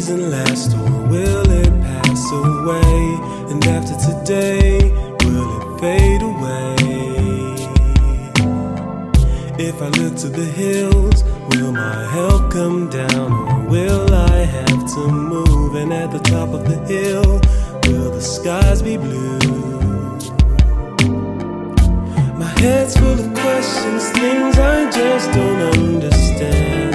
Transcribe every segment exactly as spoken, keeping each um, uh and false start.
season last, or will it pass away? And after today, will it fade away? If I look to the hills, will my help come down, or will I have to move? And at the top of the hill, will the skies be blue? My head's full of questions, things I just don't understand.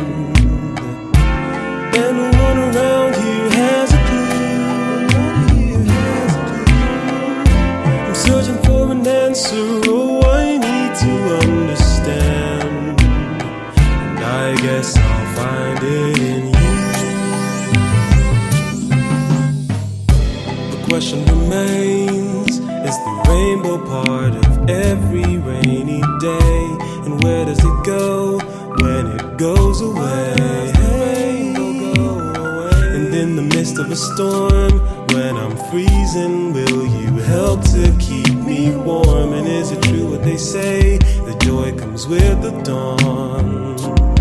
And no one around here has a clue. I'm searching for an answer, oh, I need to understand. And I guess I'll find it in you. The question remains, is the rainbow part of every rainy day? And where does it go when it goes away? And in the midst of a storm, when I'm freezing, will you help to keep me warm? And is it true what they say, that joy comes with the dawn?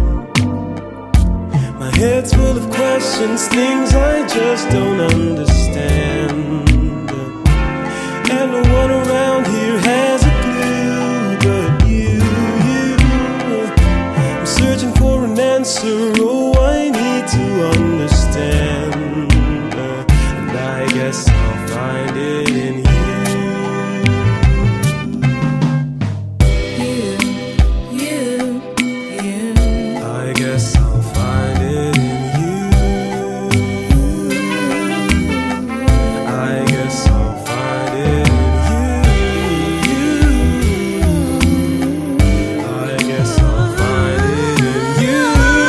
My head's full of questions, things I just don't understand. And no one around here has a clue but you, you. I'm searching for an answer, oh, I need to understand. And I guess I'll find it in you. You, you, you. I guess I'll find it in you. I guess I'll find it in you. I guess I'll find it in you.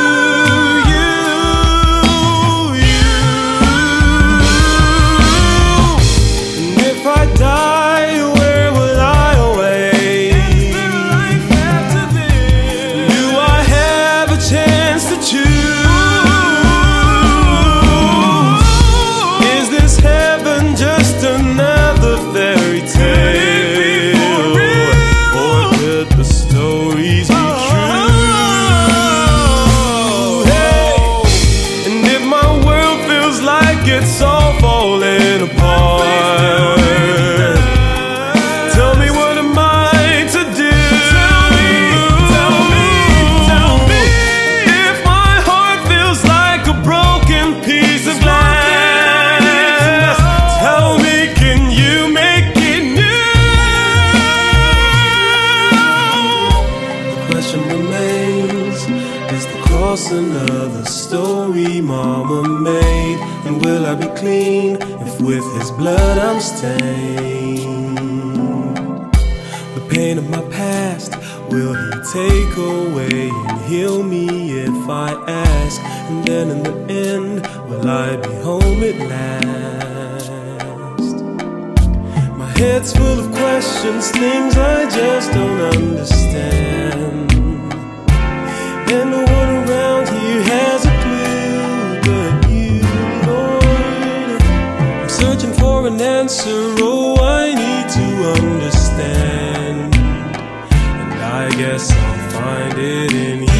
And if I die, where will I await? Do I have a chance to choose? Is this heaven just another fairy tale? Or could the stories be true? Hey! And if my world feels like it's all falling apart, tell me, what am I to do? Tell me, tell me, tell me. If my heart feels like a broken piece of glass, tell me, can you make it new? The question remains, is the cross another story Mama made? And will I be clean if with his blood I'm stained? The pain of my past, will he take away and heal me if I ask? And then in the end, will I be home at last? My head's full of questions, things I just don't understand. And no one around here has a clue but you, Lord. I'm searching for an answer, oh, I need to understand. And I guess I'll find it in you.